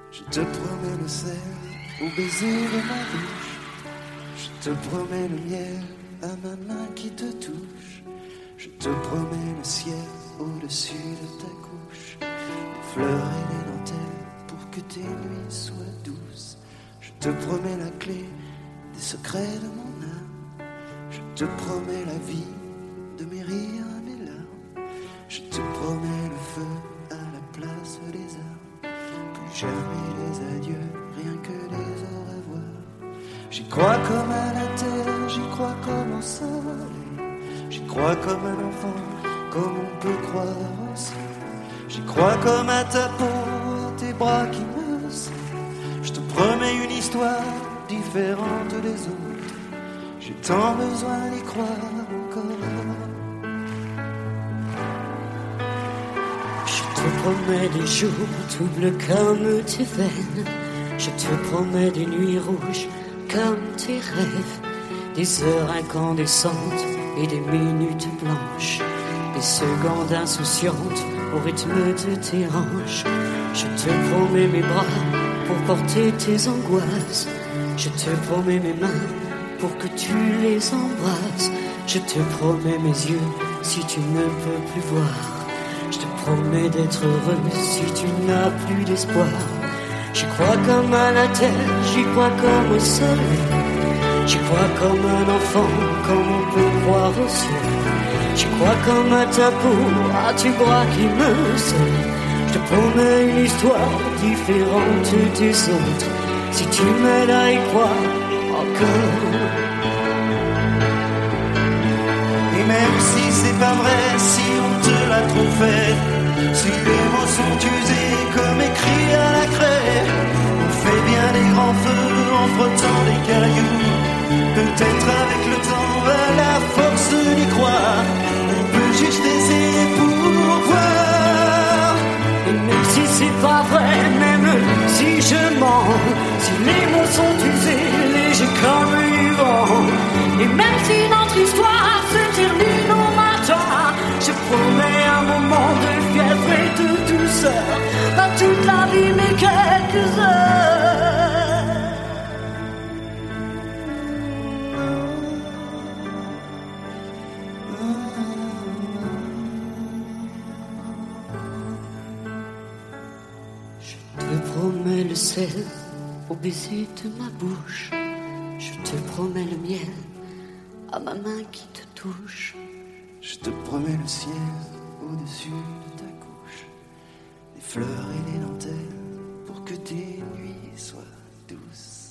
Je te promets le sel au baiser de ma bouche. Je te promets le miel à ma main qui te touche. Je te promets le ciel au-dessus de ta couche. Les fleurs et les dentelles pour que tes nuits soient douces. Je te promets la clé des secrets de mon âme. Je te promets la vie de mes rires et mes larmes. Je te promets le feu à la place des armes. Plus jamais les adieux, rien que les au revoir. J'y crois comme à la terre, j'y crois comme au soleil. J'y crois comme un enfant, comme on peut croire au ciel. J'y crois comme à ta peau, à tes bras qui me serrent. Je te promets une histoire différente des autres. J'ai tant besoin d'y croire encore. Je te promets des jours doubles comme tes veines. Je te promets des nuits rouges comme tes rêves. Des heures incandescentes et des minutes blanches. Des secondes insouciantes au rythme de tes hanches. Je te promets mes bras pour porter tes angoisses. Je te promets mes mains pour que tu les embrasses. Je te promets mes yeux si tu ne peux plus voir. Je te promets d'être heureux si tu n'as plus d'espoir. J'y crois comme à la terre, j'y crois comme au soleil. J'y crois comme un enfant, comme on peut croire au ciel. J'y crois comme à ta peau, à tes bras qui me serrent. Je te promets une histoire différente des autres. Si tu m'aides à y croire encore. Et même si c'est pas vrai, si on te l'a trop fait, si les mots sont usés comme écrits à la craie, on fait bien des grands feux en frottant des cailloux. Peut-être avec le temps, à la force d'y croire, on peut juste essayer pour voir. Et même si c'est pas vrai, même si je mens, si les mots sont usés, légers comme du vent, et même si notre histoire se termine au matin, je promets un moment de fièvre et de douceur, pas toute la vie mais quelques heures. Je te promets le sel au baiser de ma bouche. Je te promets le miel à ma main qui te touche. Je te promets le ciel au-dessus de ta couche, les fleurs et les dentelles pour que tes nuits soient douces.